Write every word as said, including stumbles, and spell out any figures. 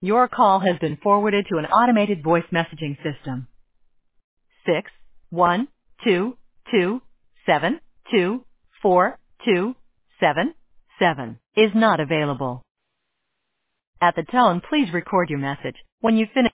Your call has been forwarded to an automated voice messaging system. Six one two two seven two four two seven seven is not available. At the tone, please record your message. When you finish